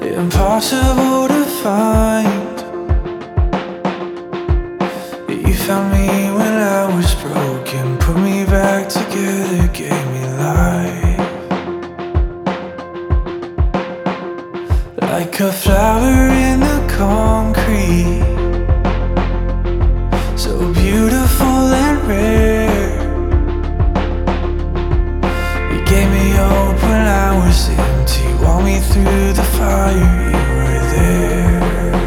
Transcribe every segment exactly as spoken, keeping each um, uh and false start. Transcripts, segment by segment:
Impossible to find. You found me when I was broken, put me back together, gave me life. Like a flower in the concrete, so beautiful and rare. You gave me hope when I was empty, walked me through the fire, you were there.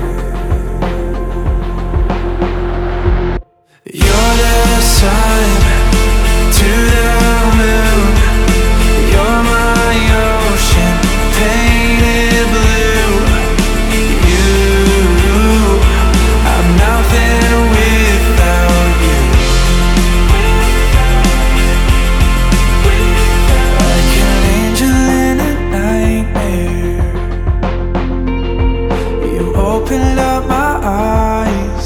You're the sun to the moon, you're my ocean, painted blue. You, I'm nothing without you. Like an angel in a nightmare, you opened up my eyes,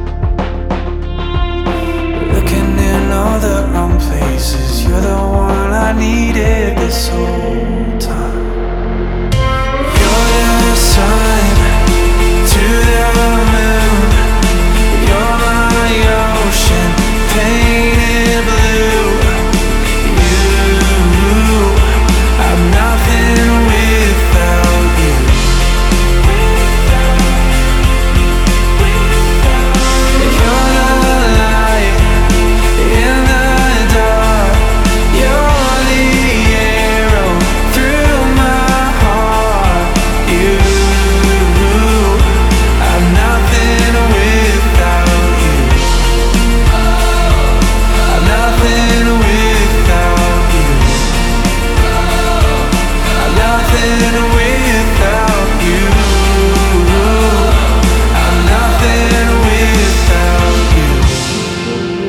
looking in all the wrong places. You're the one I needed this whole time. You're the sun to the moon, you're my ocean, painted blue. You, I'm nothing without you. You're the light in the dark, you're the arrow through my heart. You, I'm nothing without you. I'm nothing without you. I'm nothing without you. I'm nothing without you.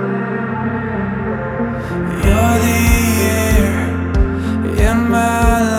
You're the air in my life.